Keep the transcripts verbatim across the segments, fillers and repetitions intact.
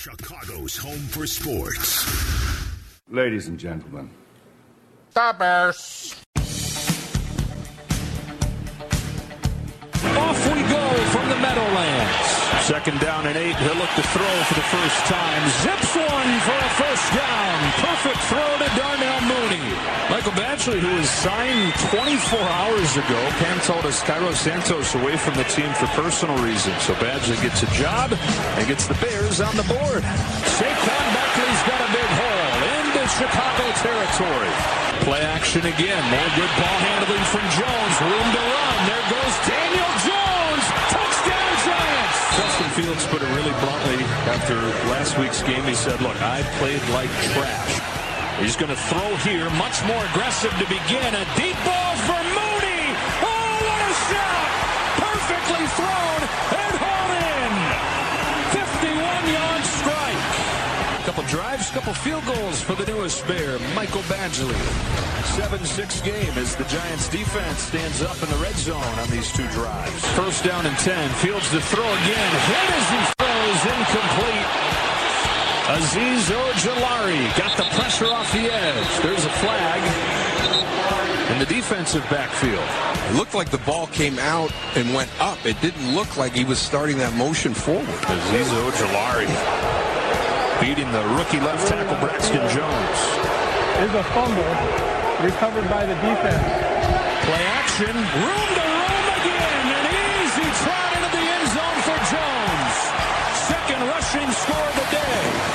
Chicago's home for sports. Ladies and gentlemen, the Bears. Off we go from the Meadowlands. Second down and eight. He'll look to throw for the first time. Zips one for a first down. Perfect throw to Darnell Mooney. Michael Badgley, who was signed twenty-four hours ago, Pam told us Cairo Santos away from the team for personal reasons. So Badgley gets a job and gets the Bears on the board. Saquon Barkley's got a big hole into Chicago territory. Play action again. More good ball handling from Jones. Room to run. There goes Daniel Jones. Touchdown Giants. Justin Fields put it really bluntly after last week's game. He said, look, I played like trash. He's going to throw here. Much more aggressive to begin. A deep ball for Mooney. Oh, what a shot. Perfectly thrown and hauled in. fifty-one-yard strike. Couple drives, couple field goals for the newest Bear, Michael Badgley. seven six game as the Giants defense stands up in the red zone on these two drives. First down and ten. Fields to throw again. Hit as he throws. Incomplete. Azeez Ojulari got the pressure off the edge. There's a flag in the defensive backfield. It looked like the ball came out and went up. It didn't look like he was starting that motion forward. Azeez Ojulari beating the rookie left tackle Braxton Jones. There's a fumble recovered by the defense. Play action. Room to roam again. An easy trot into the end zone for Jones. Second rushing score of the day.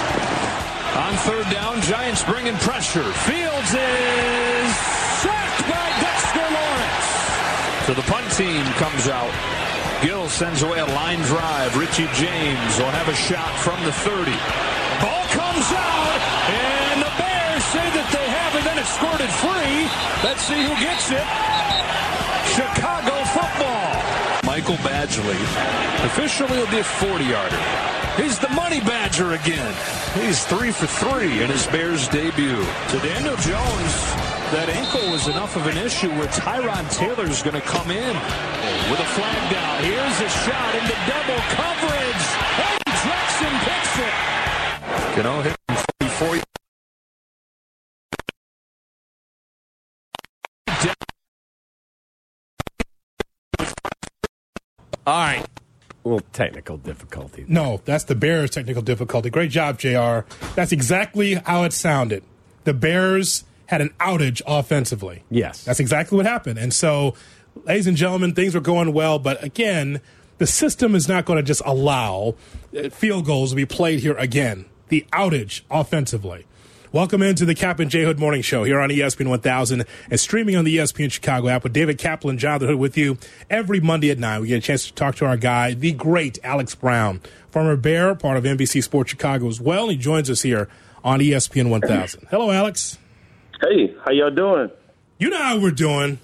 On third down, Giants bringing pressure. Fields is sacked by Dexter Lawrence. So the punt team comes out. Gill sends away a line drive. Richie James will have a shot from the thirty. Ball comes out, and the Bears say that they have it, then it's squirted free. Let's see who gets it. Chicago football. Michael Badgley officially will be a forty-yarder. He's the money badger again. He's three for three in his Bears debut. To Daniel Jones, that ankle was enough of an issue where Tyrod Taylor's going to come in with a flag down. Here's a shot into double coverage. Eddie Jackson picks it. You know, hit him forty-four. All right. A little technical difficulty. No, that's the Bears' technical difficulty. Great job, J R. That's exactly how it sounded. The Bears had an outage offensively. Yes. That's exactly what happened. And so, ladies and gentlemen, things were going well. But again, the system is not going to just allow field goals to be played here again. The outage offensively. Welcome into the Cap and J Hood Morning Show here on E S P N one thousand and streaming on the E S P N Chicago app with David Kaplan, Jonathan Hood with you every Monday at nine. We get a chance to talk to our guy, the great Alex Brown, former Bear, part of N B C Sports Chicago as well. He joins us here on E S P N one thousand. Hello, Alex. Hey, how y'all doing? You know how we're doing.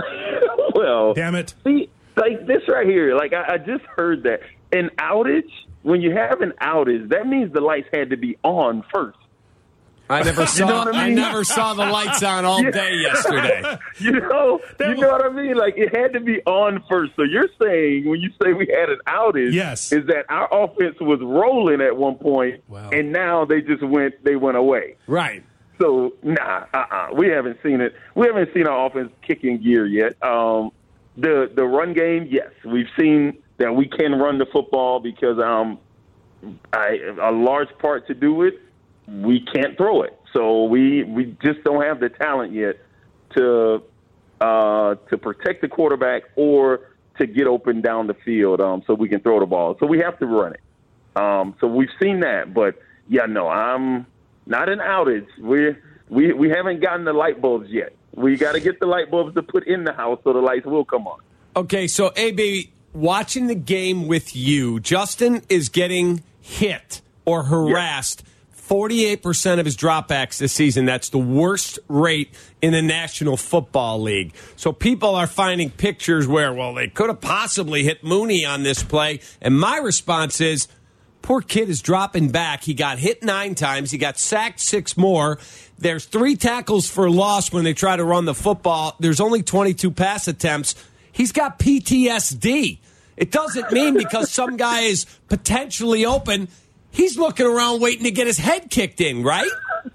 Well, damn it. See, like this right here, like I, I just heard that. An outage, when you have an outage, that means the lights had to be on first. I never saw. You know what I mean? I never saw the lights on all Yeah. day yesterday. you know, you know what I mean. Like it had to be on first. So you're saying when you say we had an outage, yes, is that our offense was rolling at one point, wow. and now they just went. They went away. Right. So nah, uh-uh. We haven't seen it. We haven't seen our offense kick in gear yet. Um, the the run game, yes, we've seen that we can run the football because um, I, a large part to do it. We can't throw it, so we we just don't have the talent yet to uh, to protect the quarterback or to get open down the field, um, so we can throw the ball. So we have to run it. Um, so we've seen that, but yeah, no, I'm not an outage. We we we haven't gotten the light bulbs yet. We got to get the light bulbs to put in the house so the lights will come on. Okay, so A B, watching the game with you, Justin is getting hit or harassed. Yeah. forty-eight percent of his dropbacks this season. That's the worst rate in the National Football League. So people are finding pictures where, well, they could have possibly hit Mooney on this play. And my response is, poor kid is dropping back. He got hit nine times. He got sacked six more. There's three tackles for loss when they try to run the football. There's only twenty-two pass attempts. He's got P T S D. It doesn't mean because some guy is potentially open, he's looking around waiting to get his head kicked in, right?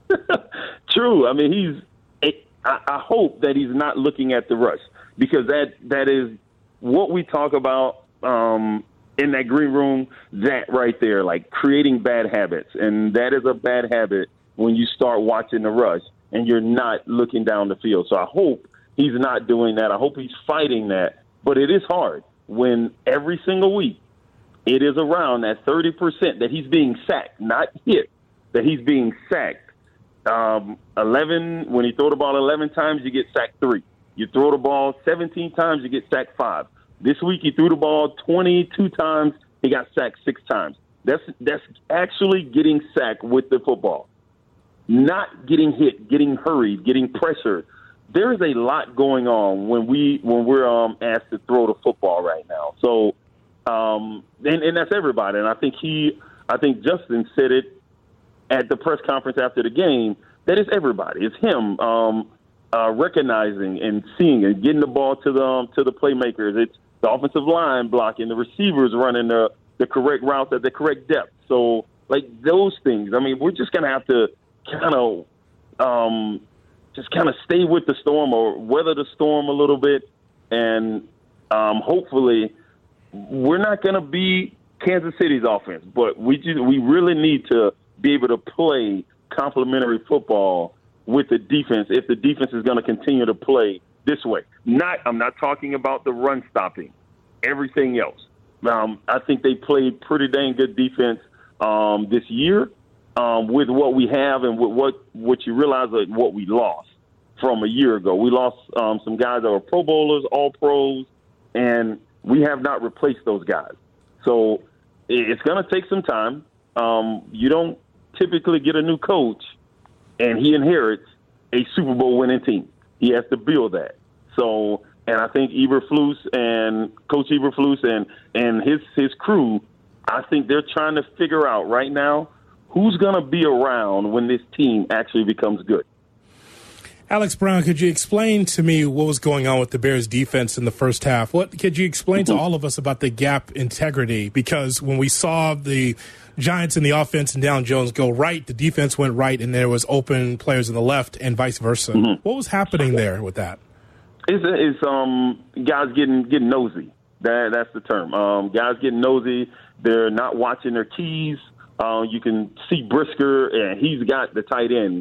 True. I mean, he's. I, I hope that he's not looking at the rush, because that that is what we talk about um, in that green room. That right there, like creating bad habits, and that is a bad habit when you start watching the rush and you're not looking down the field. So I hope he's not doing that. I hope he's fighting that. But it is hard when every single week it is around that thirty percent that he's being sacked, not hit, that he's being sacked. Um, eleven, when you throw the ball eleven times, you get sacked three. You throw the ball seventeen times, you get sacked five. This week he threw the ball twenty-two times, he got sacked six times. That's that's actually getting sacked with the football. Not getting hit, getting hurried, getting pressured. There is a lot going on when we when we're um, asked to throw the football right now. So, um, and, and that's everybody. And I think he, I think Justin said it at the press conference after the game. That is everybody. It's him um, uh, recognizing and seeing and getting the ball to the um, to the playmakers. It's the offensive line blocking, the receivers running the the correct routes at the correct depth. So, like those things. I mean, we're just gonna have to kind of um, just kind of stay with the storm or weather the storm a little bit, and um, hopefully we're not going to be Kansas City's offense, but we just, we really need to be able to play complementary football with the defense if the defense is going to continue to play this way. Not, I'm not talking about the run stopping, everything else. Um, I think they played pretty dang good defense um, this year. Um, with what we have and with what, what you realize like what we lost from a year ago. We lost um, some guys that were Pro Bowlers, all pros, and we have not replaced those guys. So it's going to take some time. Um, you don't typically get a new coach and he inherits a Super Bowl winning team. He has to build that. So, and I think Eberflus and Coach Eberflus and, and his, his crew, I think they're trying to figure out right now who's going to be around when this team actually becomes good. Alex Brown, could you explain to me what was going on with the Bears defense in the first half? What could you explain to all of us about the gap integrity? Because when we saw the Giants in the offense and Daniel Jones go right, the defense went right, and there was open players on the left and vice versa. Mm-hmm. What was happening there with that? It's, it's um guys getting getting nosy. That that's the term. Um, guys getting nosy. They're not watching their keys. Uh, you can see Brisker, and he's got the tight end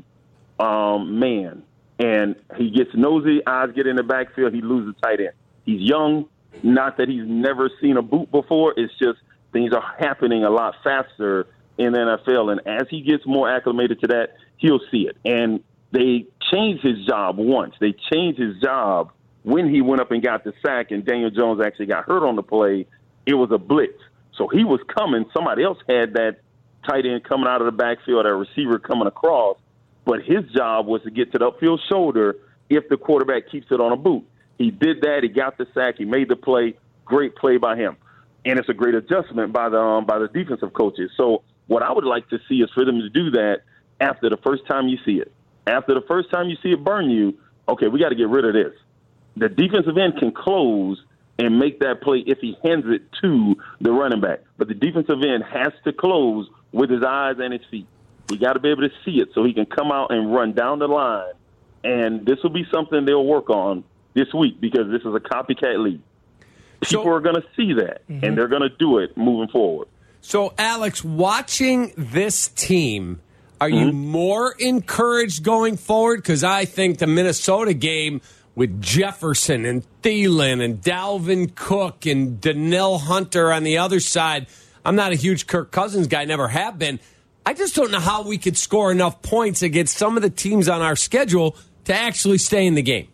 um, man. And he gets nosy, eyes get in the backfield, he loses tight end. He's young, not that he's never seen a boot before. It's just things are happening a lot faster in the N F L. And as he gets more acclimated to that, he'll see it. And they changed his job once. They changed his job when he went up and got the sack and Daniel Jones actually got hurt on the play. It was a blitz. So he was coming. Somebody else had that tight end coming out of the backfield, a receiver coming across, but his job was to get to the upfield shoulder if the quarterback keeps it on a boot. He did that. He got the sack. He made the play. Great play by him. And it's a great adjustment by the um, by the defensive coaches. So what I would like to see is for them to do that after the first time you see it. After the first time you see it burn you, okay, we got to get rid of this. The defensive end can close and make that play if he hands it to the running back. But the defensive end has to close with his eyes and his feet. He got to be able to see it so he can come out and run down the line. And this will be something they'll work on this week because this is a copycat league. People so, are going to see that, mm-hmm. and they're going to do it moving forward. So, Alex, watching this team, are mm-hmm. you more encouraged going forward? Because I think the Minnesota game with Jefferson and Thielen and Dalvin Cook and Danielle Hunter on the other side, I'm not a huge Kirk Cousins guy, never have been. I just don't know how we could score enough points against some of the teams on our schedule to actually stay in the game.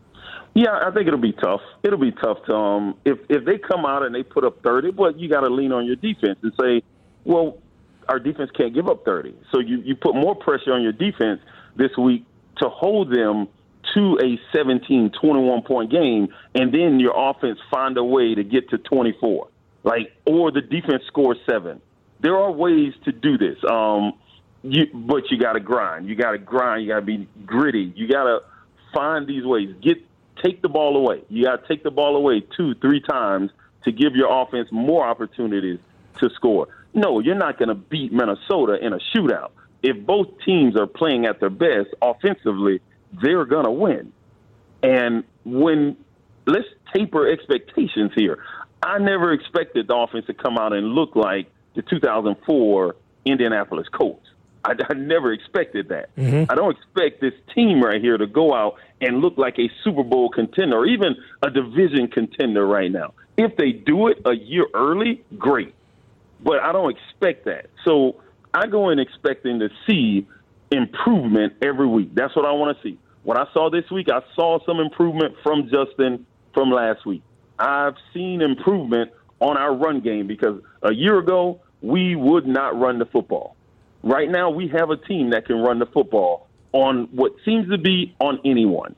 Yeah, I think it'll be tough. It'll be tough to um if if they come out and they put up thirty, but you got to lean on your defense and say, well, our defense can't give up thirty. So you, you put more pressure on your defense this week to hold them to a seventeen, twenty-one point game, and then your offense find a way to get to twenty-four, like, or the defense scores seven. There are ways to do this, um, you, but you got to grind. You got to grind. You got to be gritty. You got to find these ways. Get take the ball away. You got to take the ball away two, three times to give your offense more opportunities to score. No, you're not going to beat Minnesota in a shootout. If both teams are playing at their best offensively, they're going to win. And when let's taper expectations here. I never expected the offense to come out and look like the two thousand four Indianapolis Colts. I, I never expected that. Mm-hmm. I don't expect this team right here to go out and look like a Super Bowl contender or even a division contender right now. If they do it a year early, great. But I don't expect that. So I go in expecting to see improvement every week. That's what I want to see. What I saw this week, I saw some improvement from Justin from last week. I've seen improvement on our run game because a year ago, we would not run the football. Right now, we have a team that can run the football on what seems to be on anyone.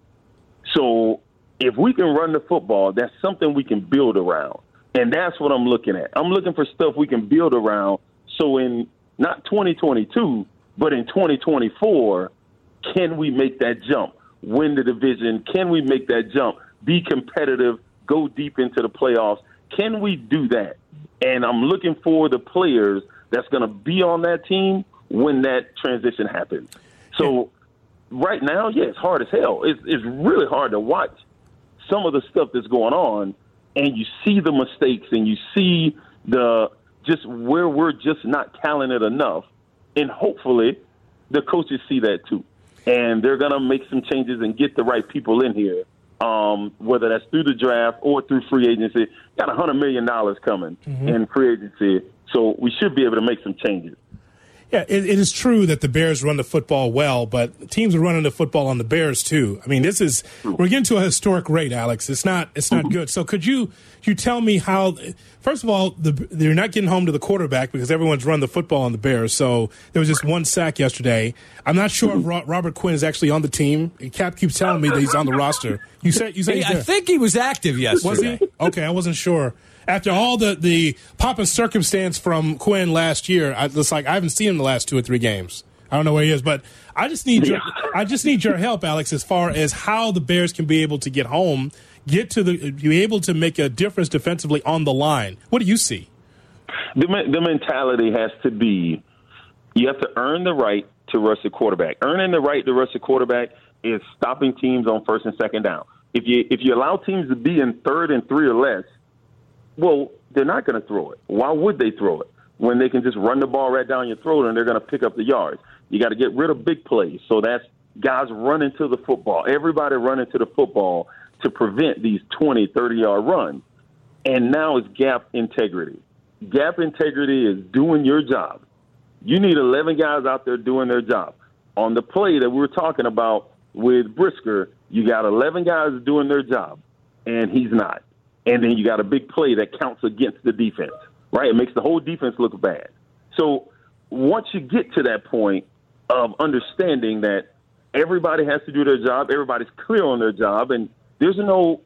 So if we can run the football, that's something we can build around. And that's what I'm looking at. I'm looking for stuff we can build around. So in not twenty twenty-two, but in twenty twenty-four, can we make that jump? Win the division? Can we make that jump? Be competitive, go deep into the playoffs. Can we do that? And I'm looking for the players that's going to be on that team when that transition happens. So right now, yeah, it's hard as hell. It's, it's really hard to watch some of the stuff that's going on, and you see the mistakes and you see the just where we're just not talented enough. And hopefully the coaches see that too. And they're going to make some changes and get the right people in here, um, whether that's through the draft or through free agency. Got one hundred million dollars coming mm-hmm. in free agency, so we should be able to make some changes. Yeah, it, it is true that the Bears run the football well, but teams are running the football on the Bears too. I mean, this is we're getting to a historic rate, Alex. It's not it's not good. So could you you tell me how? First of all, the, they're not getting home to the quarterback because everyone's run the football on the Bears. So there was just one sack yesterday. I'm not sure if Robert Quinn is actually on the team. Cap keeps telling me that he's on the roster. You said you said hey, I think he was active yesterday. Was he? Okay, I wasn't sure. After all the, the pop and circumstance from Quinn last year, I, it's like I haven't seen him the last two or three games. I don't know where he is, but I just need your, I just need your help, Alex, as far as how the Bears can be able to get home, get to the, be able to make a difference defensively on the line. What do you see? The the mentality has to be you have to earn the right to rush the quarterback. Earning the right to rush the quarterback is stopping teams on first and second down. If you if you allow teams to be in third and three or less, well, they're not going to throw it. Why would they throw it when they can just run the ball right down your throat and they're going to pick up the yards? You got to get rid of big plays. So that's guys running to the football. Everybody running to the football to prevent these twenty, thirty-yard runs. And now it's gap integrity. Gap integrity is doing your job. You need eleven guys out there doing their job. On the play that we were talking about with Brisker, you got eleven guys doing their job, and he's not. And then you got a big play that counts against the defense, right? It makes the whole defense look bad. So once you get to that point of understanding that everybody has to do their job, everybody's clear on their job, and there's no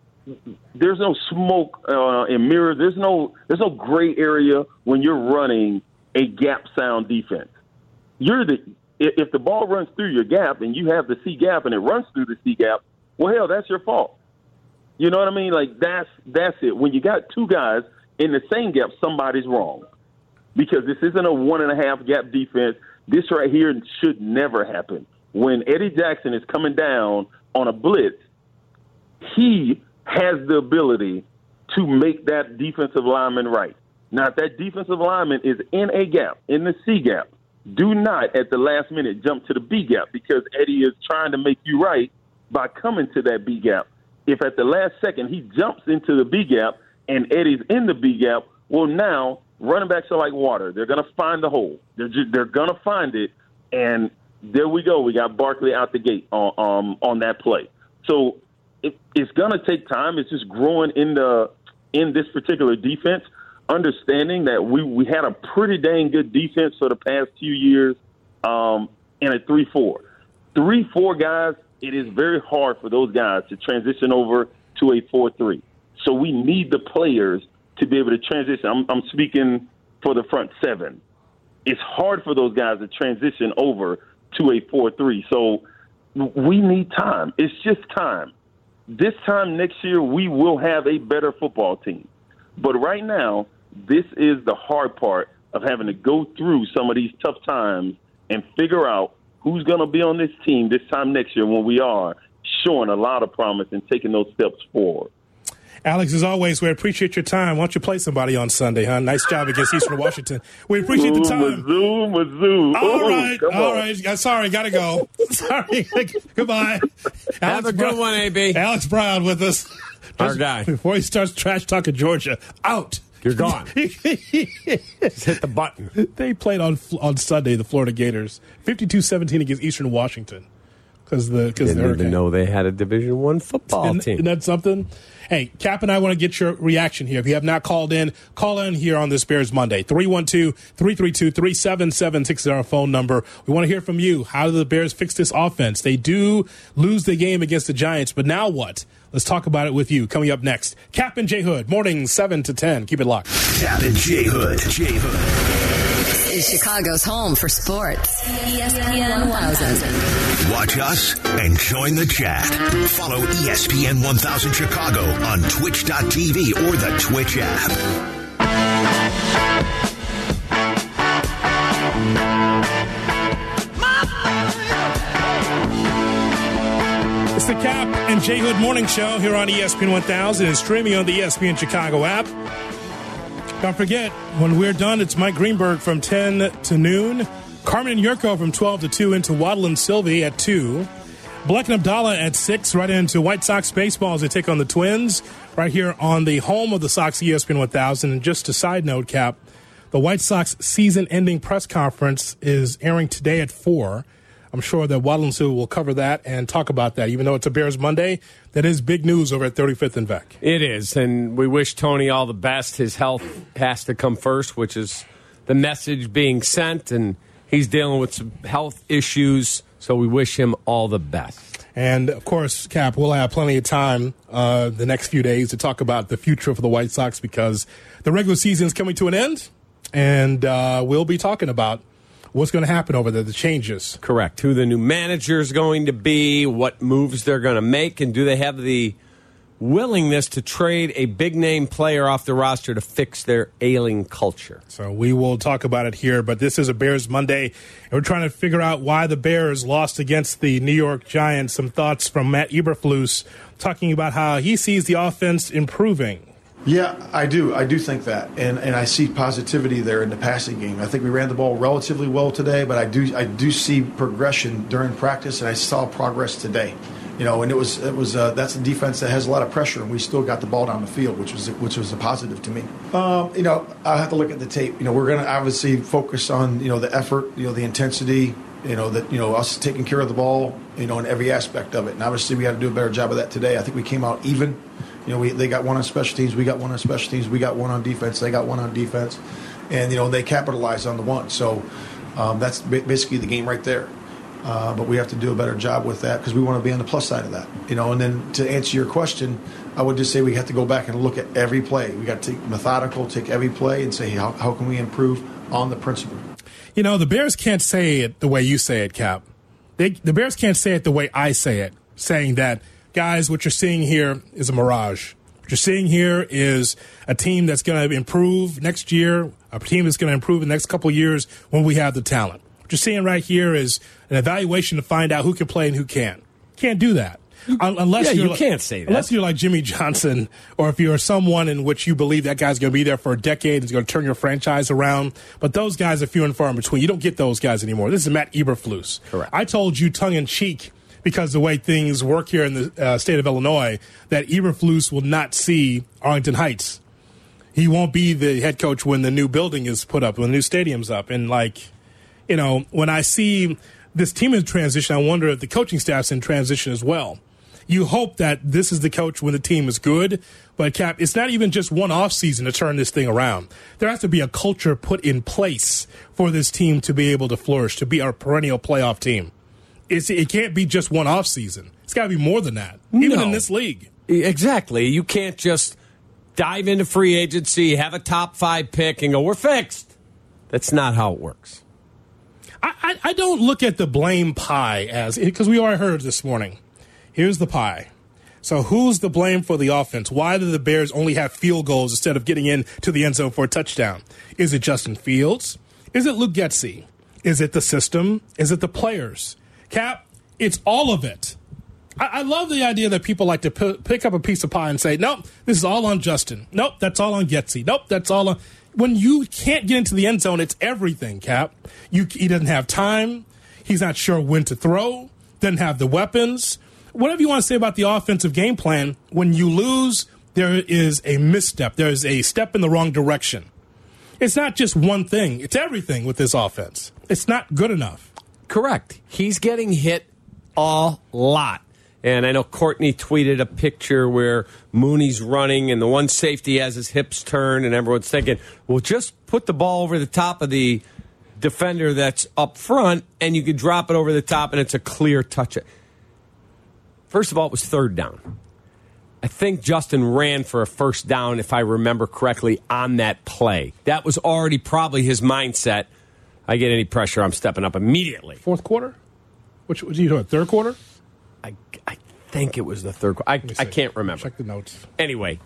there's no smoke uh, and mirrors. There's no there's no gray area when you're running a gap sound defense. You're the if the ball runs through your gap and you have the C gap and it runs through the C gap, well, hell, that's your fault. You know what I mean? Like, that's that's it. When you got two guys in the same gap, somebody's wrong. Because this isn't a one-and-a-half gap defense. This right here should never happen. When Eddie Jackson is coming down on a blitz, he has the ability to make that defensive lineman right. Now, if that defensive lineman is in a gap, in the C gap, do not at the last minute jump to the B gap because Eddie is trying to make you right by coming to that B gap. If at the last second he jumps into the B gap and Eddie's in the B gap, well, now running backs are like water. They're going to find the hole. They're just, they're going to find it, and there we go. We got Barkley out the gate on um, on that play. So it, it's going to take time. It's just growing in the in this particular defense, understanding that we, we had a pretty dang good defense for the past few years um, in a three four. three four guys, it is very hard for those guys to transition over to a four three. So we need the players to be able to transition. I'm, I'm speaking for the front seven. It's hard for those guys to transition over to a four three. So we need time. It's just time. This time next year, we will have a better football team. But right now, this is the hard part of having to go through some of these tough times and figure out who's going to be on this team this time next year when we are showing a lot of promise and taking those steps forward. Alex, as always, we appreciate your time. Why don't you play somebody on Sunday, huh? Nice job against Eastern Washington. We appreciate the time. Mizzou, Mizzou. All Ooh, right, all on. right. Sorry, got to go. Sorry. Goodbye. Have Alex a good Brown, one, A B. Alex Brown with us. Our Just guy. Before he starts trash talking Georgia, out. You're gone. Just hit the button. They played on on Sunday, the Florida Gators, fifty-two seventeen against Eastern Washington. Because the because Didn't even know they had a Division One football isn't, team. Isn't that something? Hey, Cap and I want to get your reaction here. If you have not called in, call in here on this Bears Monday. three one two, three three two, three seven seven six is our phone number. We want to hear from you. How do the Bears fix this offense? They do lose the game against the Giants, but now what? Let's talk about it with you. Coming up next, Cap and J Hood, mornings seven to ten. Keep it locked. Cap and J Hood. J Hood. Is Chicago's home for sports. E S P N one thousand. Watch us and join the chat. Follow E S P N one thousand Chicago on twitch dot t v or the Twitch app. It's the Cap and J Hood Morning Show here on E S P N one thousand and streaming on the E S P N Chicago app. Don't forget, when we're done, it's Mike Greenberg from ten to noon. Carmen and Yurko from twelve to two into Waddle and Sylvie at two. Black and Abdallah at six, right into White Sox baseball as they take on the Twins, right here on the home of the Sox, E S P N one thousand. And just a side note, Cap, the White Sox season-ending press conference is airing today at four. I'm sure that Waddle and Sylvie will cover that and talk about that. Even though it's a Bears Monday, that is big news over at thirty-fifth and Vec. It is, and we wish Tony all the best. His health has to come first, which is the message being sent, and he's dealing with some health issues, so we wish him all the best. And, of course, Cap, we'll have plenty of time uh, the next few days to talk about the future for the White Sox because the regular season is coming to an end, and uh, we'll be talking about what's going to happen over there, the changes. Correct. Who the new manager is going to be, what moves they're going to make, and do they have the willingness to trade a big-name player off the roster to fix their ailing culture. So we will talk about it here, but this is a Bears Monday, and we're trying to figure out why the Bears lost against the New York Giants. Some thoughts from Matt Eberflus talking about how he sees the offense improving. Yeah, I do. I do think that, and and I see positivity there in the passing game. I think we ran the ball relatively well today, but I do I do see progression during practice, and I saw progress today. You know, and it was it was uh, that's a defense that has a lot of pressure, and we still got the ball down the field, which was which was a positive to me. Um, you know, I have to look at the tape. You know, we're going to obviously focus on you know the effort, you know the intensity, you know that you know us taking care of the ball, you know, in every aspect of it. And obviously, we had to do a better job of that today. I think we came out even. You know, we they got one on special teams, we got one on special teams, we got one on defense, they got one on defense, and you know they capitalized on the one. So um, that's basically the game right there. Uh, but we have to do a better job with that because we want to be on the plus side of that. You know, and then to answer your question, I would just say we have to go back and look at every play. We got to take methodical, take every play, and say how how can we improve on the principle. You know, the Bears can't say it the way you say it, Cap. They, the Bears can't say it the way I say it, saying that. Guys, what you're seeing here is a mirage. What you're seeing here is a team that's going to improve next year, a team that's going to improve in the next couple of years when we have the talent. What you're seeing right here is an evaluation to find out who can play and who can't. Can't do that. Unless yeah, you're you like, can't say that. Unless you're like Jimmy Johnson, or if you're someone in which you believe that guy's going to be there for a decade and is going to turn your franchise around. But those guys are few and far in between. You don't get those guys anymore. This is Matt Eberflus. Correct. I told you tongue-in-cheek, because the way things work here in the uh, state of Illinois, that Eberflus will not see Arlington Heights. He won't be the head coach when the new building is put up, when the new stadium's up. And, like, you know, when I see this team in transition, I wonder if the coaching staff's in transition as well. You hope that this is the coach when the team is good, but, Cap, it's not even just one offseason to turn this thing around. There has to be a culture put in place for this team to be able to flourish, to be our perennial playoff team. It's, it can't be just one off season. It's got to be more than that, even no. in this league. Exactly. You can't just dive into free agency, have a top five pick, and go, we're fixed. That's not how it works. I, I, I don't look at the blame pie as, because we already heard this morning. Here's the pie. So who's the blame for the offense? Why do the Bears only have field goals instead of getting into the end zone for a touchdown? Is it Justin Fields? Is it Luke Getsy? Is it the system? Is it the players? Cap, it's all of it. I, I love the idea that people like to p- pick up a piece of pie and say, nope, this is all on Justin. Nope, that's all on Getsy. Nope, that's all on... When you can't get into the end zone, it's everything, Cap. You, he doesn't have time. He's not sure when to throw. Doesn't have the weapons. Whatever you want to say about the offensive game plan, when you lose, there is a misstep. There is a step in the wrong direction. It's not just one thing. It's everything with this offense. It's not good enough. Correct. He's getting hit a lot. And I know Courtney tweeted a picture where Mooney's running and the one safety has his hips turned and everyone's thinking, well, just put the ball over the top of the defender that's up front and you could drop it over the top and it's a clear touch. First of all, it was third down. I think Justin ran for a first down, if I remember correctly, on that play. That was already probably his mindset. I get any pressure, I'm stepping up immediately. Fourth quarter? Which was you doing? Third quarter? I, I think it was the third quarter. I, I can't remember. Check the notes. Anyway,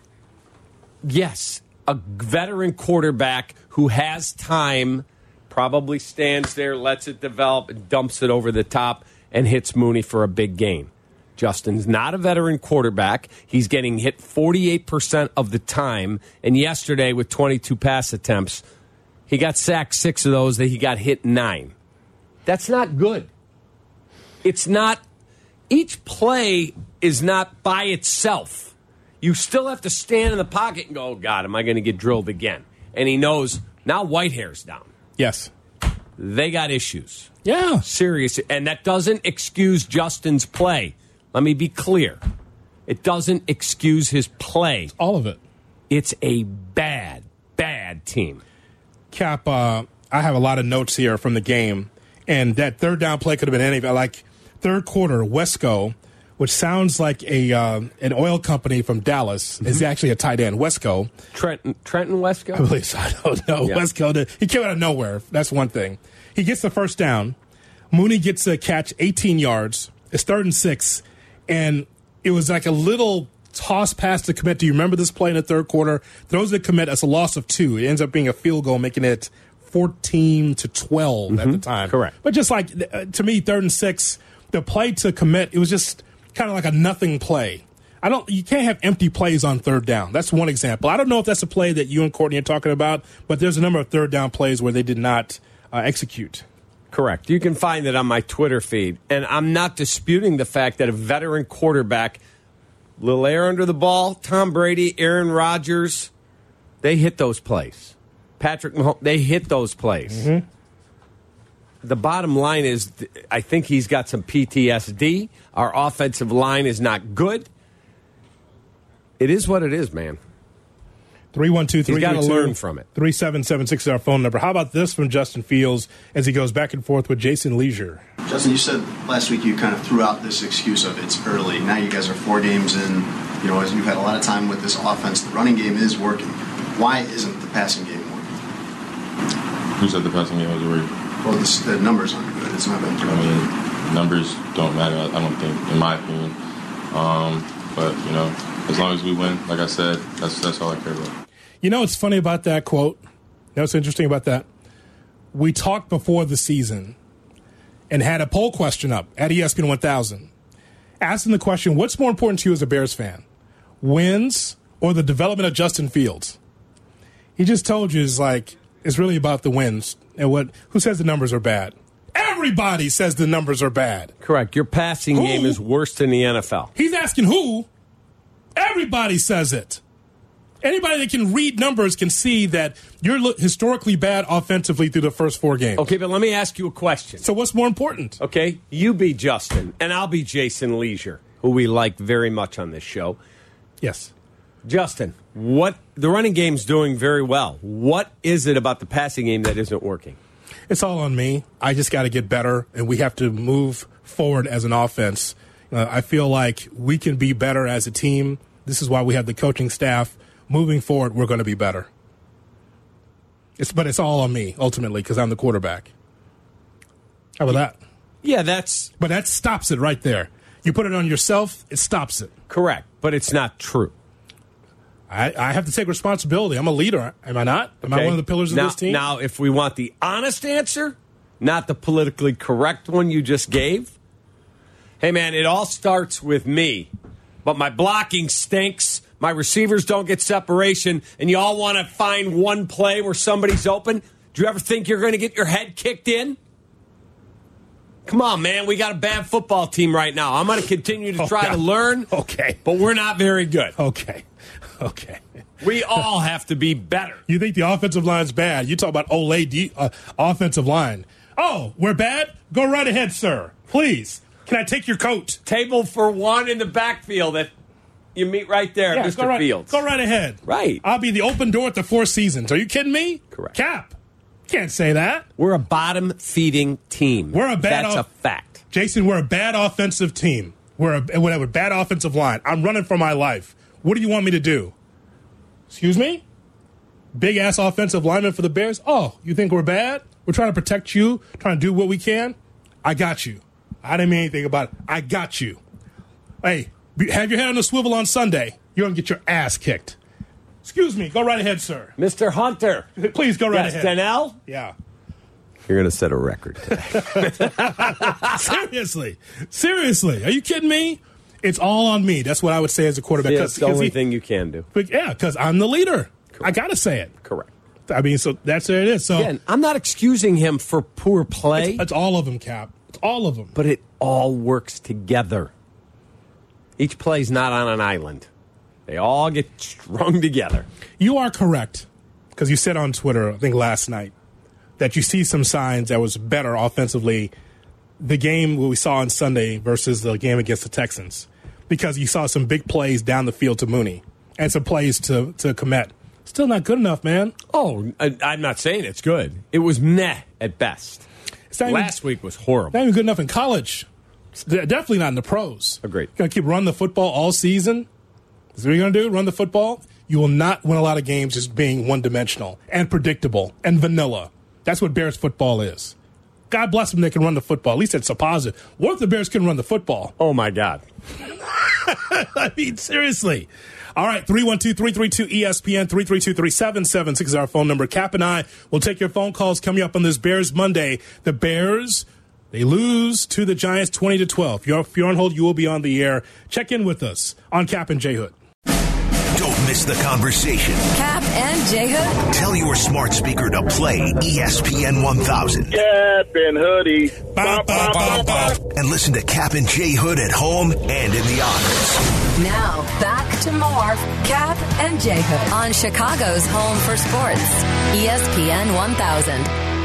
yes, a veteran quarterback who has time probably stands there, lets it develop, and dumps it over the top and hits Mooney for a big gain. Justin's not a veteran quarterback. He's getting hit forty-eight percent of the time. And yesterday, with twenty-two pass attempts, he got sacked six of those, that he got hit nine. That's not good. It's not, each play is not by itself. You still have to stand in the pocket and go, oh, God, am I going to get drilled again? And he knows now Whitehair's down. Yes. They got issues. Yeah. Serious. And that doesn't excuse Justin's play. Let me be clear. It doesn't excuse his play. All of it. It's a bad, bad team. Cap, uh, I have a lot of notes here from the game, and that third down play could have been anything. Like third quarter, Wesco, which sounds like a uh, an oil company from Dallas, mm-hmm. is actually a tight end. Wesco. Trenton, Trenton Wesco? I believe so. I don't know. Yeah. Wesco, did, he came out of nowhere. That's one thing. He gets the first down. Mooney gets a catch, eighteen yards. It's third and six. And it was like a little toss pass to Kmet. Do you remember this play in the third quarter? Throws it to Kmet as a loss of two. It ends up being a field goal, making it fourteen to twelve mm-hmm. at the time. Correct. But just like, uh, to me, third and six, the play to Kmet, it was just kind of like a nothing play. I don't. You can't have empty plays on third down. That's one example. I don't know if that's a play that you and Courtney are talking about, but there's a number of third down plays where they did not uh, execute. Correct. You can find it on my Twitter feed. And I'm not disputing the fact that a veteran quarterback, little air under the ball, Tom Brady, Aaron Rodgers, they hit those plays. Patrick Mahomes, they hit those plays. Mm-hmm. The bottom line is, I think he's got some P T S D. Our offensive line is not good. It is what it is, man. three one two, three three two, He's got to learn from it. three seven seven six is our phone number. How about this from Justin Fields as he goes back and forth with Jason Leisure? Justin, you said last week you kind of threw out this excuse of it's early. Now you guys are four games in. You know, as you've had a lot of time with this offense, the running game is working. Why isn't the passing game working? Who said the passing game was working? Well, this, the numbers aren't good. It's not been good. I mean, numbers don't matter, I don't think, in my opinion. Um, but, you know, as long as we win, like I said, that's that's all I care about. You know what's funny about that quote? You know what's interesting about that? We talked before the season and had a poll question up at E S P N one thousand, asking the question, what's more important to you as a Bears fan, wins or the development of Justin Fields? He just told you it's like it's really about the wins. And what? Who says the numbers are bad? Everybody says the numbers are bad. Correct. Your passing who? game is worse than the N F L. He's asking who? Everybody says it. Anybody that can read numbers can see that you're historically bad offensively through the first four games. Okay, but let me ask you a question. So what's more important? Okay, you be Justin, and I'll be Jason Leisure, who we like very much on this show. Yes. Justin, what the running game's doing very well. What is it about the passing game that isn't working? It's all on me. I just got to get better, and we have to move forward as an offense. Uh, I feel like we can be better as a team. This is why we have the coaching staff. Moving forward, we're going to be better. It's, but it's all on me, ultimately, because I'm the quarterback. How about that? Yeah, that's... But that stops it right there. You put it on yourself, it stops it. Correct, but it's not true. I, I have to take responsibility. I'm a leader, am I not? Am Okay. I one of the pillars of now, this team? Now, if we want the honest answer, not the politically correct one you just gave, hey, man, it all starts with me. But my blocking stinks. My receivers don't get separation. And you all want to find one play where somebody's open. Do you ever think you're going to get your head kicked in? Come on, man. We got a bad football team right now. I'm going to continue to try Okay. to learn. Okay. But we're not very good. Okay. Okay. We all have to be better. You think the offensive line's bad. You talk about Olay de- uh, offensive line. Oh, we're bad? Go right ahead, sir. Please. Can I take your coat? Table for one in the backfield that you meet right there, Yeah, Mister go right, Fields. Go right ahead. Right. I'll be the open door at the Four Seasons. Are you kidding me? Correct. Cap. Can't say that. We're a bottom-feeding team. We're a bad That's off- a fact. Jason, we're a bad offensive team. We're a, we're a bad offensive line. I'm running for my life. What do you want me to do? Excuse me? Big-ass offensive lineman for the Bears? Oh, you think we're bad? We're trying to protect you, trying to do what we can? I got you. I didn't mean anything about it. I got you. Hey, be- have your head on the swivel on Sunday. You're going to get your ass kicked. Excuse me. Go right ahead, sir. Mister Hunter. Please go right yes, ahead. Donnell? Yeah. You're going to set a record today. Seriously. Seriously. Are you kidding me? It's all on me. That's what I would say as a quarterback. Yeah, 'Cause- it's the 'cause only he- thing you can do. But yeah, because I'm the leader. I got to say it. Correct. I mean, so that's where it is. So Again, I'm not excusing him for poor play, it's, it's all of them, Cap. It's all of them. but it all works together. Each play's not on an island. They all get strung together. You are correct because you said on Twitter, I think last night, that you see some signs that was better offensively the game we saw on Sunday versus the game against the Texans because you saw some big plays down the field to Mooney and some plays to, to Kmet. Still not good enough, man. Oh, I, I'm not saying it's good. It was meh at best. It's not even- Last week was horrible. Not even good enough in college. It's de- definitely not in the pros. Agreed. Going to keep running the football all season. Is what you're going to do? Run the football? You will not win a lot of games just being one-dimensional and predictable and vanilla. That's what Bears football is. God bless them, they can run the football. At least it's a positive. What if the Bears couldn't run the football? Oh, my God. I mean, seriously. All right, three one two, three three two, E S P N, three three two, three seven seven six is our phone number. Cap and I will take your phone calls coming up on this Bears Monday. The Bears, they lose to the Giants twenty to twelve. If you're, if you're on hold, you will be on the air. Check in with us on Cap and J Hood. Don't miss the conversation. Cap and J Hood. Tell your smart speaker to play E S P N one thousand. Cap and Hoodie. Bow, bow, bow, bow. And listen to Cap and J Hood at home and in the office. Now, back to more Cap and J Hood on Chicago's home for sports. E S P N one thousand.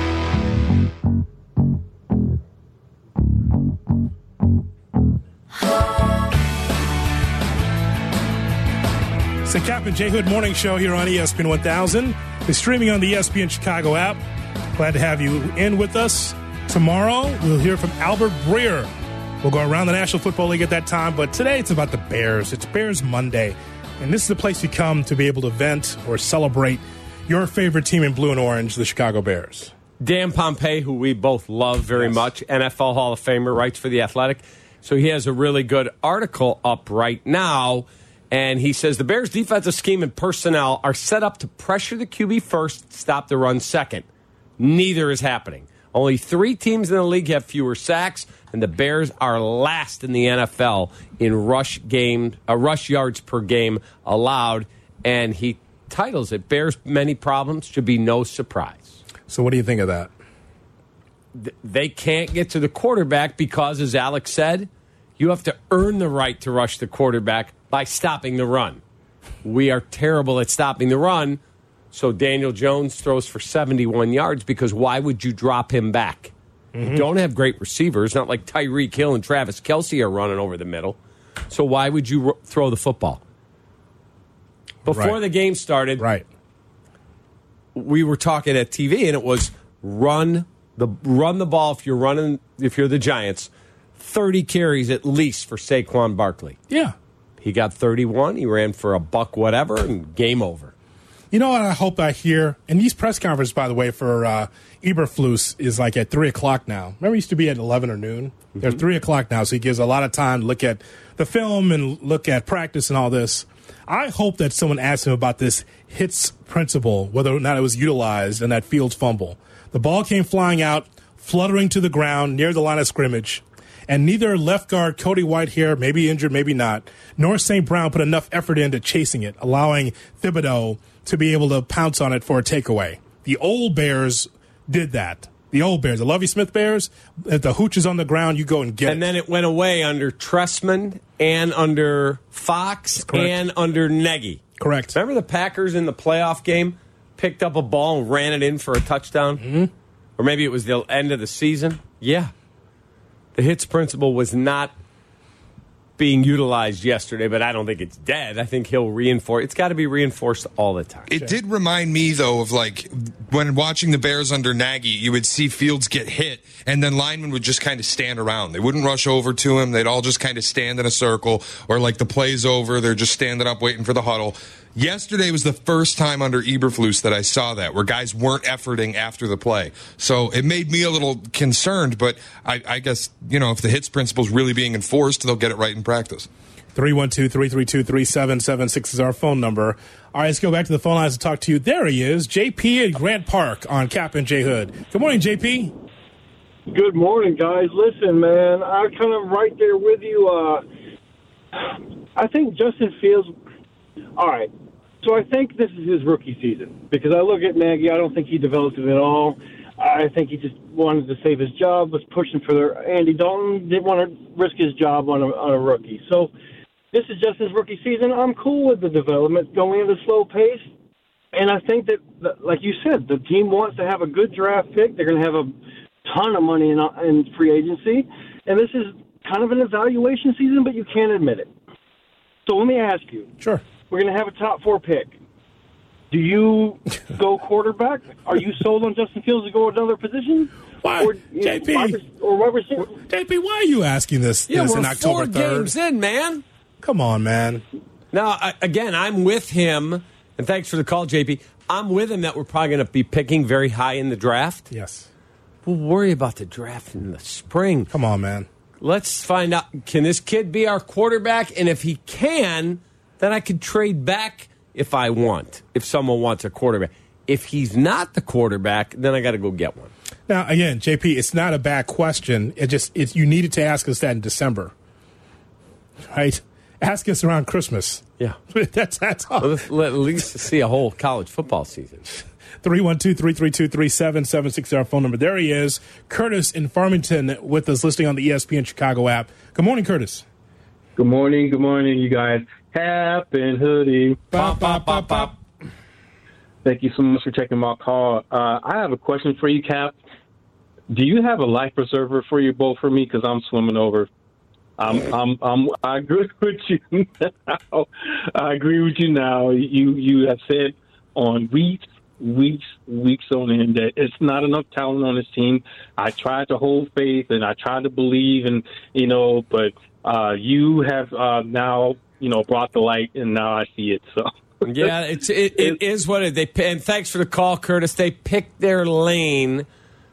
It's the Cap and J Hood Morning Show here on E S P N one thousand. It's streaming on the E S P N Chicago app. Glad to have you in with us. Tomorrow, we'll hear from Albert Breer. We'll go around the National Football League at that time, but today it's about the Bears. It's Bears Monday, and this is the place you come to be able to vent or celebrate your favorite team in blue and orange, the Chicago Bears. Dan Pompei, who we both love very Yes. much, N F L Hall of Famer, writes for The Athletic. So he has a really good article up right now, and he says the Bears' defensive scheme and personnel are set up to pressure the Q B first, stop the run second. Neither is happening. Only three teams in the league have fewer sacks, and the Bears are last in the N F L in rush game, uh, rush yards per game allowed. And he titles it, Bears' many problems should be no surprise. So what do you think of that? Th- They can't get to the quarterback because, as Alex said, you have to earn the right to rush the quarterback by stopping the run. We are terrible at stopping the run. So Daniel Jones throws for seventy-one yards because why would you drop him back? Mm-hmm. You don't have great receivers. Not like Tyreek Hill and Travis Kelce are running over the middle. So why would you ro- throw the football? Before Right. the game started, Right. we were talking at T V, and it was run the run the ball if you're running if you're the Giants. thirty carries at least for Saquon Barkley. Yeah. He got thirty-one. He ran for a buck whatever, and game over. You know what I hope I hear? And these press conferences, by the way, for uh, Eberflus is like at three o'clock now. Remember, it used to be at eleven or noon? Mm-hmm. They're three o'clock now, so he gives a lot of time to look at the film and look at practice and all this. I hope that someone asks him about this hits principle, whether or not it was utilized in that Fields fumble. The ball came flying out, fluttering to the ground near the line of scrimmage, and neither left guard Cody Whitehair, maybe injured, maybe not, nor Saint Brown put enough effort into chasing it, allowing Thibodeau to be able to pounce on it for a takeaway. The old Bears did that. The old Bears, the Lovie Smith Bears, if the hooch is on the ground, you go and get and it. And then it went away under Tressman and under Fox and under Nagy. Correct. Remember the Packers in the playoff game picked up a ball and ran it in for a touchdown? Mm-hmm. Or maybe it was the end of the season? Yeah. The hits principle was not being utilized yesterday, but I don't think it's dead. I think he'll reinforce. It's got to be reinforced all the time. It did remind me, though, of like when watching the Bears under Nagy, you would see Fields get hit, and then linemen would just kind of stand around. They wouldn't rush over to him. They'd all just kind of stand in a circle, or like the play's over, they're just standing up waiting for the huddle. Yesterday was the first time under Eberflus that I saw that, where guys weren't efforting after the play. So it made me a little concerned, but I, I guess, you know, if the hits principle is really being enforced, they'll get it right in practice. three one two, three three two, three seven seven six is our phone number. All right, let's go back to the phone lines and talk to you. There he is, J P at Grant Park on Cap and J Hood. Good morning, J P. Good morning, guys. Listen, man, I'm kind of right there with you. Uh, I think Justin Fields, all right, so I think this is his rookie season because I look at Nagy, I don't think he developed it at all. I think he just wanted to save his job, was pushing for the Andy Dalton, didn't want to risk his job on a, on a rookie. So this is just his rookie season. I'm cool with the development going at a slow pace. And I think that, like you said, the team wants to have a good draft pick. They're going to have a ton of money in, in free agency. And this is kind of an evaluation season, but you can't admit it. So let me ask you. Sure. We're going to have a top four pick. Do you go quarterback? Are you sold on Justin Fields to go another position? Why, or, J P? Know, or wide receiver? J P, why are you asking this, yeah, this we're in October four third? games in, man. Come on, man. Now, I, again, I'm with him, and thanks for the call, J P. I'm with him that we're probably going to be picking very high in the draft. Yes. We'll worry about the draft in the spring. Come on, man. Let's find out, can this kid be our quarterback? And if he can, then I could trade back if I want, if someone wants a quarterback. If he's not the quarterback, then I got to go get one. Now, again, J P, it's not a bad question. It just it's, you needed to ask us that in December, right? Ask us around Christmas. Yeah. that's that's all. Well, let's, let, at least see a whole college football season. three one two, three three two, three seven seven six is our phone number. There he is, Curtis in Farmington with us listening on the E S P N Chicago app. Good morning, Curtis. Good morning. Good morning, you guys. Cap and Hoodie. Pop, pop, pop, pop. Thank you so much for taking my call. Uh, I have a question for you, Cap. Do you have a life preserver for you both for me? Because I'm swimming over. I'm, I'm, I'm, I agree with you now. I agree with you now. You, you have said on weeks, weeks, weeks on end that it's not enough talent on this team. I tried to hold faith and I tried to believe, and you know, but uh, you have uh, now, you know, brought the light, and now I see it. So. Yeah, it's it, it is what it, they and thanks for the call, Curtis. They picked their lane,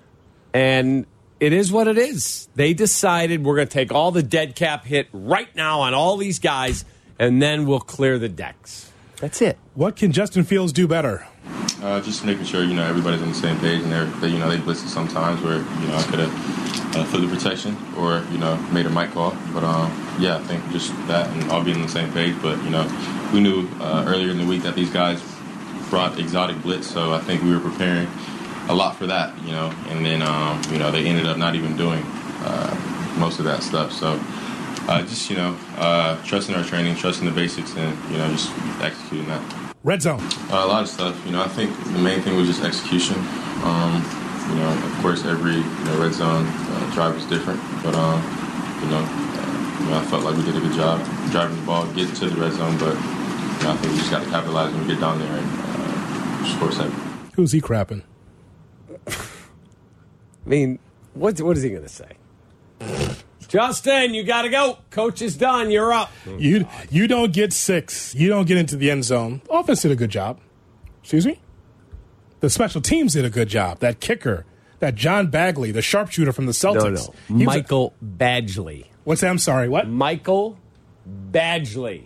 and it is what it is. They decided we're going to take all the dead cap hit right now on all these guys, and then we'll clear the decks. That's it. What can Justin Fields do better? Uh, just making sure you know everybody's on the same page, and they're they, you know they blitzed sometimes where you know I could have uh, flipped the protection or you know made a mic call, but um, yeah, I think just that and all being on the same page. But you know we knew uh, earlier in the week that these guys brought exotic blitz, so I think we were preparing a lot for that, you know, and then um, you know they ended up not even doing uh, most of that stuff. So uh, just you know uh, trusting our training, trusting the basics, and you know just executing that. Red zone. Uh, a lot of stuff. You know, I think the main thing was just execution. Um, you know, of course, every you know, red zone uh, drive is different, but um, you know, uh, you know, I felt like we did a good job driving the ball, getting to the red zone. But you know, I think we just got to capitalize when we get down there and uh, score seven. Who's he crapping? I mean, what what is he going to say? Justin, you got to go. Coach is done. You're up. You you don't get six. You don't get into the end zone. Offense did a good job. Excuse me? The special teams did a good job. That kicker, that John Bagley, the sharpshooter from the Celtics. No, no. Michael a, Badgley. What's that? I'm sorry, what? Michael Badgley.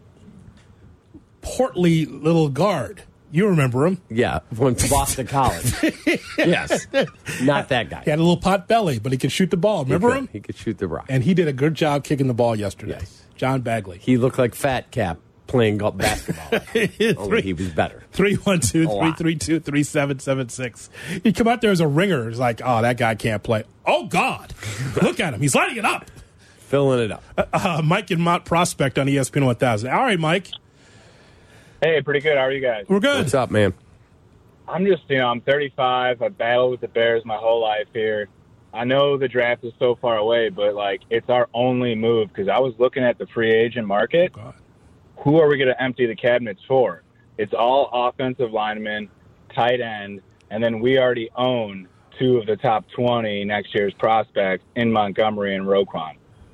Portly little guard. You remember him. Yeah, from Boston College. Yes. Not that guy. He had a little pot belly, but he could shoot the ball. Remember he could, him? He could shoot the rock. And he did a good job kicking the ball yesterday. Yes. John Bagley. He looked like Fat Cap playing golf basketball. Only he was better. three one two, three three two, three seven seven six. He'd come out there as a ringer. It's like, oh, that guy can't play. Oh, God. Look at him. He's lighting it up. Filling it up. Uh, uh, Mike and Mott Prospect on E S P N one thousand. All right, Mike. Hey, pretty good. How are you guys? We're good. What's up, man? I'm just, you know, I'm thirty-five. I've battled with the Bears my whole life here. I know the draft is so far away, but, like, it's our only move because I was looking at the free agent market. Oh, who are we going to empty the cabinets for? It's all offensive linemen, tight end, and then we already own two of the top twenty next year's prospects in Montgomery and Roquan.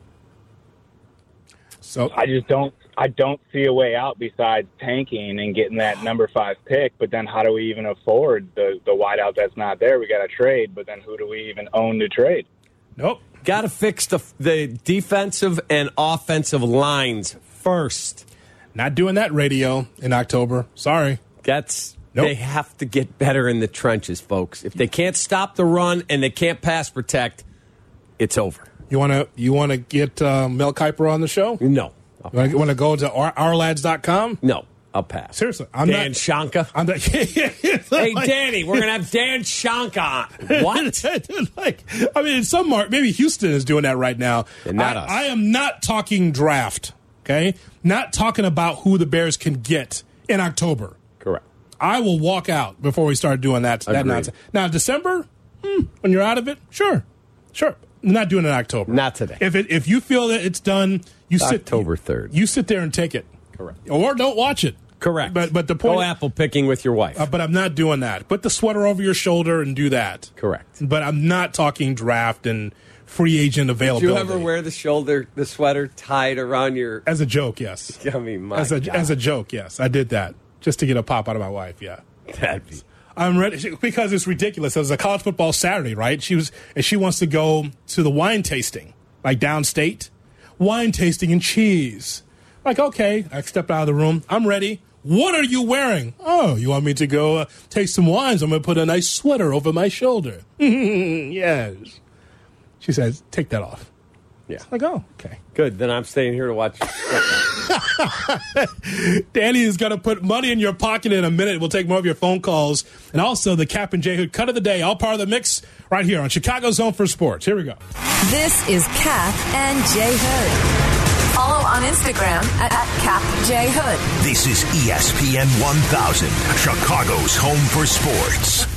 So I just don't I don't see a way out besides tanking and getting that number five pick. But then how do we even afford the, the wideout that's not there? We got to trade, but then who do we even own to trade? Nope. Got to fix the the defensive and offensive lines first. Not doing that radio in October. Sorry. That's nope. They have to get better in the trenches, folks. If they can't stop the run and they can't pass protect, it's over. You want to you want to get uh, Mel Kiper on the show? No. You want to go to our, our lads dot com? No. I'll pass. Seriously. I'm Dan not, Shanka. I'm not, hey, like, Danny, we're going to have Dan Shanka on. What? like, I mean, in some mark, maybe Houston is doing that right now. And not I, us. I am not talking draft, okay? Not talking about who the Bears can get in October. Correct. I will walk out before we start doing that, that nonsense. Now, December, hmm, when you're out of it, sure. Sure. I'm not doing it in October. Not today. If it, if you feel that it's done, you it's sit October third. You, you sit there and take it. Correct. Or don't watch it. Correct. But but the point. Go apple picking with your wife. Uh, but I'm not doing that. Put the sweater over your shoulder and do that. Correct. But I'm not talking draft and free agent availability. Did you ever wear the shoulder, the sweater tied around your? As a joke, yes. I mean, my as a God. as a joke, yes. I did that just to get a pop out of my wife. Yeah. That'd be. I'm ready because it's ridiculous. It was a college football Saturday, right? She was and she wants to go to the wine tasting, like downstate, wine tasting and cheese. Like, okay, I stepped out of the room. I'm ready. What are you wearing? Oh, you want me to go uh, taste some wines? I'm going to put a nice sweater over my shoulder. Yes. She says, take that off. Yeah. Like, oh, okay. Good. Then I'm staying here to watch. Danny is going to put money in your pocket in a minute. We'll take more of your phone calls. And also the Cap and J Hood cut of the day, all part of the mix right here on Chicago's Home for Sports. Here we go. This is Cap and J Hood. Follow on Instagram at, at Cap J Hood. This is E S P N one thousand, Chicago's Home for Sports.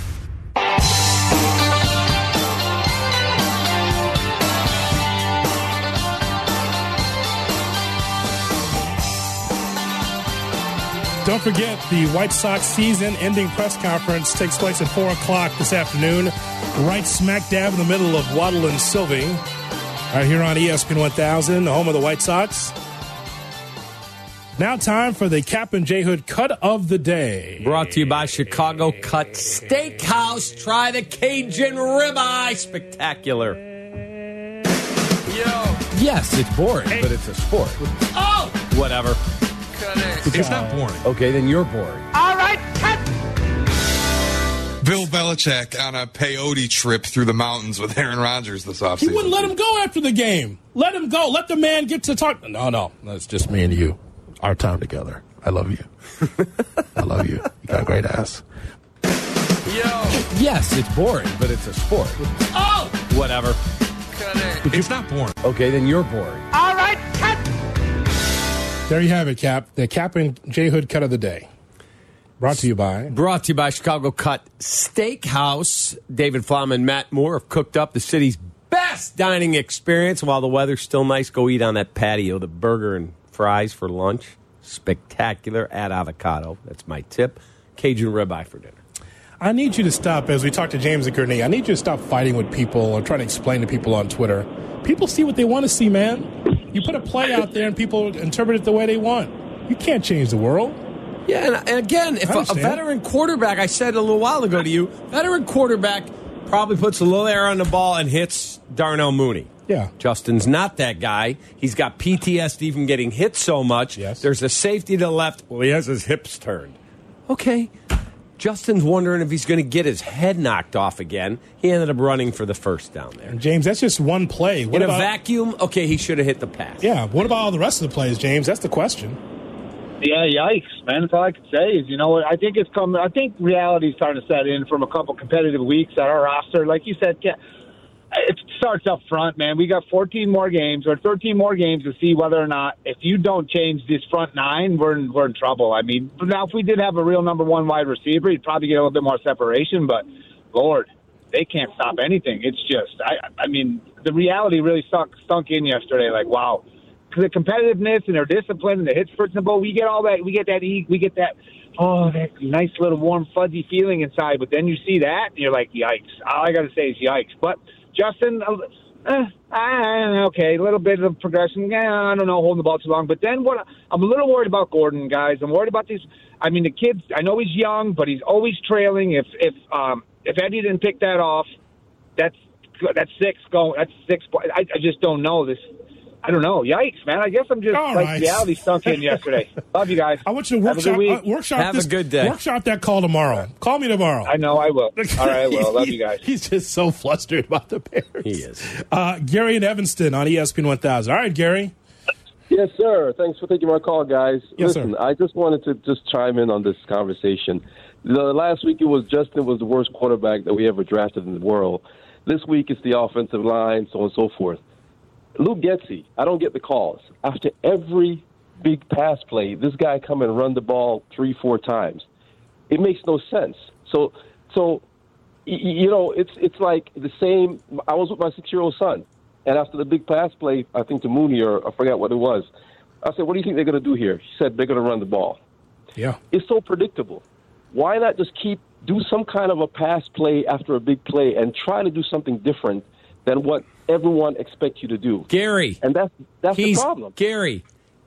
Don't forget, the White Sox season-ending press conference takes place at four o'clock this afternoon, right smack dab in the middle of Waddle and Sylvie, right here on E S P N one thousand, the home of the White Sox. Now time for the Cap and J Hood cut of the day. Brought to you by Chicago Cut Steakhouse. Try the Cajun ribeye. Spectacular. Yo. Yes, it's boring, but it's a sport. Oh! Whatever. It's not boring. Okay, then you're boring. All right, cut. Bill Belichick on a peyote trip through the mountains with Aaron Rodgers this offseason. He wouldn't let him go after the game. Let him go. Let the man get to talk. No, no. That's just me and you. Our time together. I love you. I love you. You got a great ass. Yo. Yes, it's boring, but it's a sport. Oh! Whatever. Cut it. It's not boring. Okay, then you're boring. All right, cut. There you have it, Cap. The Cap and J Hood cut of the day. Brought to you by. Brought to you by Chicago Cut Steakhouse. David Flom and Matt Moore have cooked up the city's best dining experience. While the weather's still nice, go eat on that patio. The burger and fries for lunch. Spectacular. Add avocado. That's my tip. Cajun ribeye for dinner. I need you to stop, as we talk to James and Gurney, I need you to stop fighting with people or trying to explain to people on Twitter. People see what they want to see, man. You put a play out there and people interpret it the way they want. You can't change the world. Yeah, and, and again, if a, a veteran quarterback, I said a little while ago to you, veteran quarterback probably puts a little air on the ball and hits Darnell Mooney. Yeah. Justin's not that guy. He's got P T S D from getting hit so much. Yes. There's a safety to the left. Well, he has his hips turned. Okay. Justin's wondering if he's going to get his head knocked off again. He ended up running for the first down there. And James, that's just one play. What In about, a vacuum, okay, he should have hit the pass. Yeah. What about all the rest of the plays, James? That's the question. Yeah, yikes, man. That's all I can say is, you know, I think it's come. I think reality is starting to set in from a couple competitive weeks at our roster. Like you said, it starts up front, man. We got fourteen more games or thirteen more games to see whether or not, if you don't change this front nine, we're in, we're in trouble. I mean, now if we did have a real number one wide receiver, you'd probably get a little bit more separation. But Lord, they can't stop anything. It's just, I, I mean, the reality really stunk, stunk in yesterday. Like, wow. The competitiveness and their discipline and the hits for bowl, we get all that. We get that. We get that. Oh, that nice little warm fuzzy feeling inside. But then you see that, and you're like, yikes! All I got to say is yikes. But Justin, uh, uh, okay, a little bit of progression. Yeah, I don't know, holding the ball too long. But then what? I'm a little worried about Gordon, guys. I'm worried about these. I mean, the kid. I know he's young, but he's always trailing. If if um, if Eddie didn't pick that off, that's that's six going. That's six. I, I just don't know this. I don't know. Yikes, man. I guess I'm just All like right. reality stunk in yesterday. Love you guys. I want you to Have a workshop, good week. uh, workshop Have this. a good day. Workshop that call tomorrow. Call me tomorrow. I know I will. All right, I will. Love you guys. He's just so flustered about the Bears. He is. Uh, Gary in Evanston on E S P N one thousand. All right, Gary. Yes, sir. Thanks for taking my call, guys. Yes, Listen, sir. I just wanted to just chime in on this conversation. The last week it was Justin was the worst quarterback that we ever drafted in the world. This week it's the offensive line, so on and so forth. Luke Getsy, I don't get the calls. After every big pass play, this guy come and run the ball three, four times. It makes no sense. So, so you know, it's it's like the same. I was with my six-year-old son, and after the big pass play, I think to Mooney or I forgot what it was, I said, "What do you think they're going to do here?" He said, "They're going to run the ball." Yeah, it's so predictable. Why not just keep do some kind of a pass play after a big play and try to do something different than what everyone expects you to do? Gary. And that's that's he's, the problem. Gary,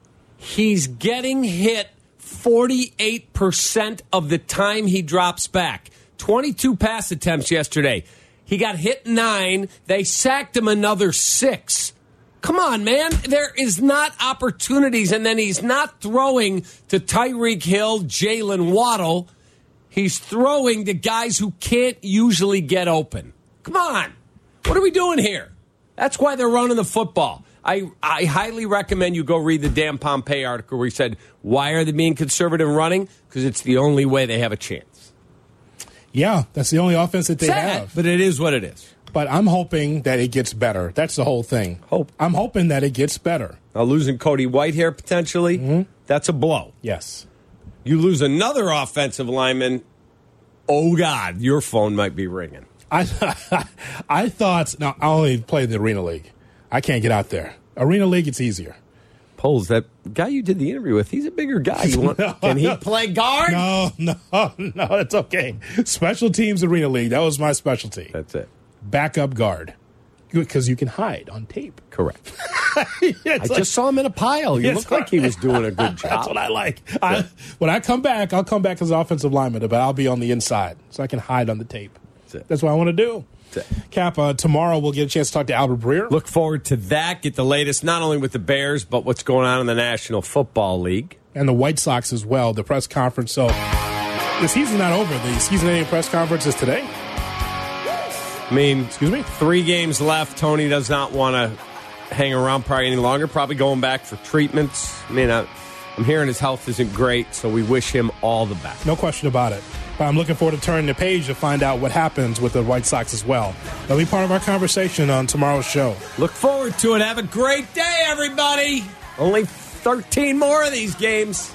he's getting hit forty-eight percent of the time he drops back. twenty-two pass attempts yesterday. He got hit nine. They sacked him another six. Come on, man. There is not opportunities, and then he's not throwing to Tyreek Hill, Jalen Waddle. He's throwing to guys who can't usually get open. Come on. What are we doing here? That's why they're running the football. I, I highly recommend you go read the Dan Pompei article where he said, why are they being conservative running? Because it's the only way they have a chance. Yeah, that's the only offense that they Sad, have. but it is what it is. But I'm hoping that it gets better. That's the whole thing. Hope. I'm hoping that it gets better. Now, losing Cody Whitehair potentially, mm-hmm. that's a blow. Yes. You lose another offensive lineman, oh, God, your phone might be ringing. I I thought, now, I only play in the Arena League. I can't get out there. Arena League, it's easier. Poles, that guy you did the interview with, he's a bigger guy. You want, no, can he no. play guard? No, no, no, it's okay. Special Teams Arena League, that was my specialty. That's it. Backup guard. Because you can hide on tape. Correct. I like, just saw him in a pile. You look like he was doing a good job. That's what I like. I, when I come back, I'll come back as an offensive lineman, but I'll be on the inside so I can hide on the tape. That's it. That's what I want to do. Cap, uh, tomorrow we'll get a chance to talk to Albert Breer. Look forward to that. Get the latest, not only with the Bears, but what's going on in the National Football League. And the White Sox as well, the press conference. So the season's not over. The season-ending press conference is today. I mean, excuse me? Three games left. Tony does not want to hang around probably any longer, probably going back for treatments. I mean, I, I'm hearing his health isn't great, so we wish him all the best. No question about it. But I'm looking forward to turning the page to find out what happens with the White Sox as well. That'll be part of our conversation on tomorrow's show. Look forward to it. Have a great day, everybody. Only thirteen more of these games.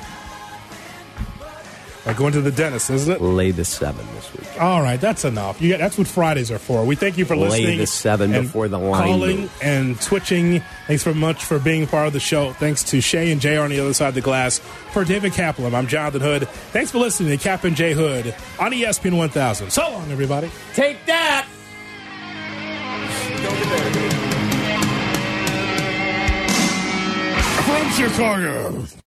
Like going to the dentist, isn't it? Lay the seven this week. All right, that's enough. You got, that's what Fridays are for. We thank you for listening. Lay the seven before the line calling move. And twitching. Thanks very much for being part of the show. Thanks to Shay and Jay on the other side of the glass. For David Kaplan, I'm Jonathan Hood. Thanks for listening to Cap and Jay Hood on E S P N one thousand. So long, everybody. Take that. From Chicago.